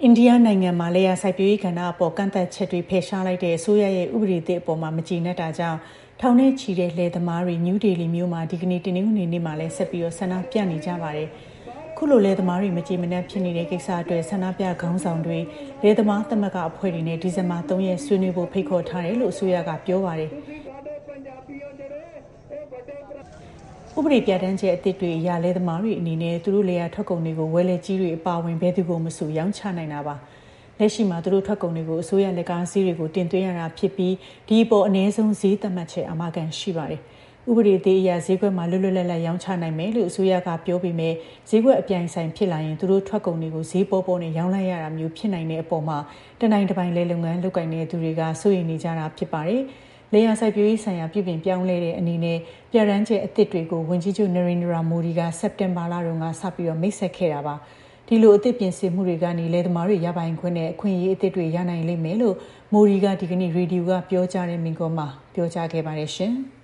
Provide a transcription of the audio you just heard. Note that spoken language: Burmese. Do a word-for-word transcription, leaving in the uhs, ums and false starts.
အိန္ဒိယနိုင်ငံမှာလယ်ယာစိုက်ပျိုးရေးကဏ္ဍအပေါ်ကန့်သတ်ချက်တွေဖယ်ရှားလိုက်တဲ့အစိုးရရဲ့ဥပဒေသစ်အပေါ်မှာမကျေနပ်တာကြောင့်ထောင်နဲ့ချီတဲ့လယ်သမားတွေနယူးဒေလီမြို့မှာဒီကနေ့တနင်္ဂနွေနေ့မှာလည်းဆက်ပြီးဆန္ဒပြနေကြပါတယ်။ခုလိုလယ်သမားတွေမကျေမနပ်ဖြစ်နေတဲ့ကိစ္စအတွက်ဆန္ဒပြခေါင်းဆောင်တွေလယ်သမားသမဂ္ဂအဖွဲ့တွေနဲ့ဒီဇင်ဘာသုံးရက်ဆွေးနွေးဖို့ဖိတ်ခေါ်ထားတယ်လို့အစိုးရကပြောပါတယ်။ဥပဒေပြဋ္ဌာန်းချက်အသစ်တွေအရလယ်သမားတွေအနေနဲ့သူတို့လယ်ယာထွက်ကုန်တွေကိုဝယ်လက်ကြီးတွေအပါအဝင်ဘယ်သူကိုမဆိုရောင်းချနိုင်တာပါလက်ရှိမှာသူတို့ထွက်ကုန်တွေကိုအစိုးရလက်ကားဈေးတွေကိုတင်သွင်းရတာဖြစ်ပြီးဒီအပေါ်အနည်းဆုံးဈေးသတ်မှတ်ချက်အမှားကန်ရှိပါတယ်ဥပဒေသေးအရဈေးကွက်မှာလွတ်လွတ်လပ်လပ်ရောင်းချနိုင်မယ်လို့အစိုးရကပြောပေမဲ့ဈေးကွက်အပြိုင်ဆိုင်ဖြစ်လာရင်သူတို့ထွက်ကုန်တွေကိုဈေးပေါ်ပေါ်နဲ့ရောင်းလိုက်ရတာမျိုးဖြစ်နိုင်တဲ့အပေါ်မှာတနိုင်တစ်ပိုင်းလဲလုပ်ငန်းလုပ်ကိုင်နေသူတွေကစိုးရိမ်နေကြတာဖြစ်ပါတယ်လေယာစိုက်ပျိုးရေးဆိုင်ရာပြည်ပြင်ပြောင်းလဲတဲ့အနေနဲ့ပြဋ္ဌာန်းချက်အသစ်တွေကိုဝန်ကြီးချုပ်နရိန္ဒရာမိုဒီကစက်တင်ဘာလတုန်းကစပြီးတော့မိတ်ဆက်ခဲ့တာပါဒီလိုအသစ်ပြင်ဆင်မှုတွေကနေလယ်သမားတွေရပိုင်ခွင့်နဲ့အခွင့်အရေးအသစ်တွေရနိုင်လိမ့်မယ်လို့မိုဒီကဒီကနေ့ရေဒီယိုကပြောကြားတဲ့မိန့်ခွန်းမှာပြောကြားခဲ့ပါတယ်ရှင်။